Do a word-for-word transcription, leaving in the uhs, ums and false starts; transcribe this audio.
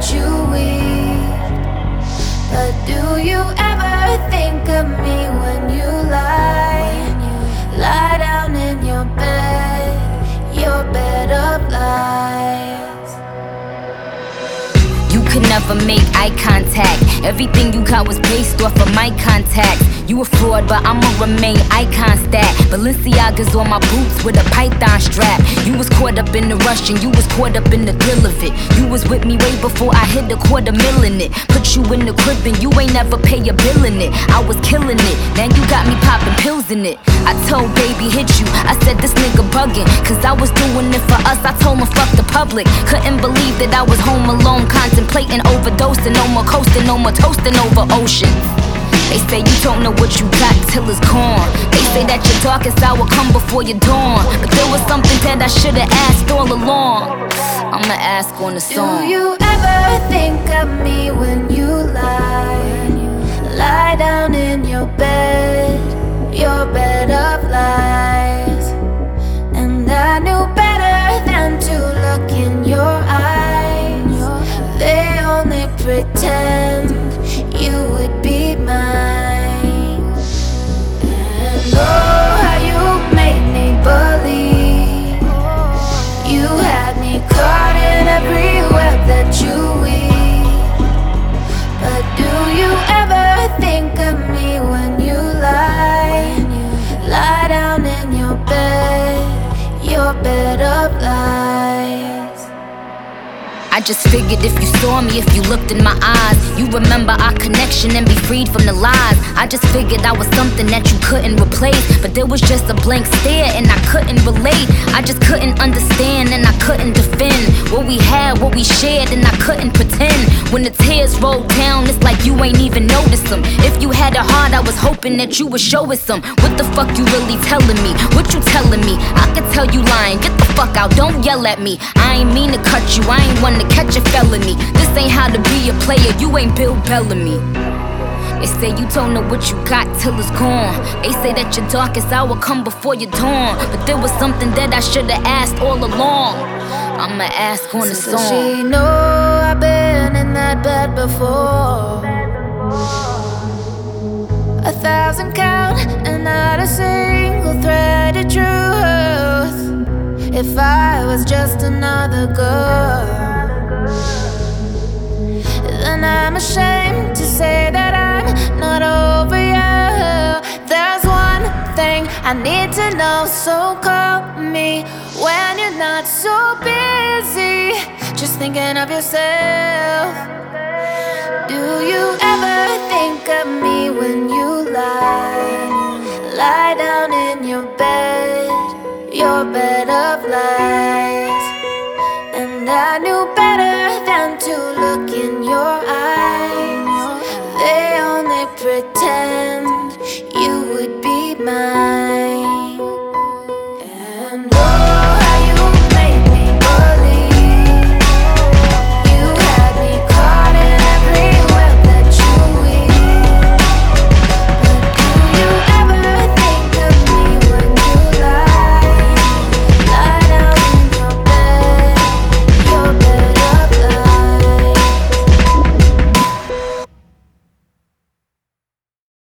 you weep. But do you ever think of me when you lie? Lie down in your bed, your bed of lies. You could never make eye contact. Everything you got was based off of my contacts. You a fraud, but I'ma remain icon stat. Balenciaga's on my boots with a python strap. You was caught up in the rush and you was caught up in the thrill of it. You was with me way before I hit a quarter mil in it. Put you in the crib and you ain't never pay your bill in it. I was killing it, now you got me popping pills in it. I told baby hit you, I said this nigga bugging, cause I was doing it for us. I told him fuck the public. Couldn't believe that I was home alone, contemplating overdosing. No more coasting, no more toasting over oceans. They say you don't know what you got till it's gone. They say that your darkest hour come before your dawn. But there was something that I should've asked all along. I'ma ask on the song. Do you ever think of me when you lie? Lie down in your bed, your bed of lies. And I knew better than to look in your eyes. They only pretend you would be mine. And oh, how you made me believe. You had me caught in every web that you weave. But do you ever think of me when you lie? Lie down in your bed, your bed of lies. I just figured if you saw me, if you looked in my eyes, you remember our connection and be freed from the lies. I just figured I was something that you couldn't replace, but there was just a blank stare and I couldn't relate. I just couldn't understand and I couldn't defend what we had, what we shared, and I couldn't pretend. When the tears rolled down, it's like you ain't even noticed them. If you had a heart, I was hoping that you would show us some. What the fuck you really telling me? What you telling me? I could tell you lying. Get the fuck out, don't yell at me. I ain't mean to cut you, I ain't one to catch a felony. This ain't how to be a player, you ain't Bill Bellamy. They say you don't know what you got till it's gone. They say that your darkest hour come before your dawn. But there was something that I should've asked all along. I'ma ask on the So song. does she know I've been in that bed before? A thousand count and not a single thread of truth. If I was just another girl, then I'm ashamed to say that I'm not over you. There's one thing I need to know, so call me when you're not so busy, just thinking of yourself. Do you ever think of me when you lie? Lie down in your bed, your bed of lies. And I knew better than to look in your eyes. They only pretend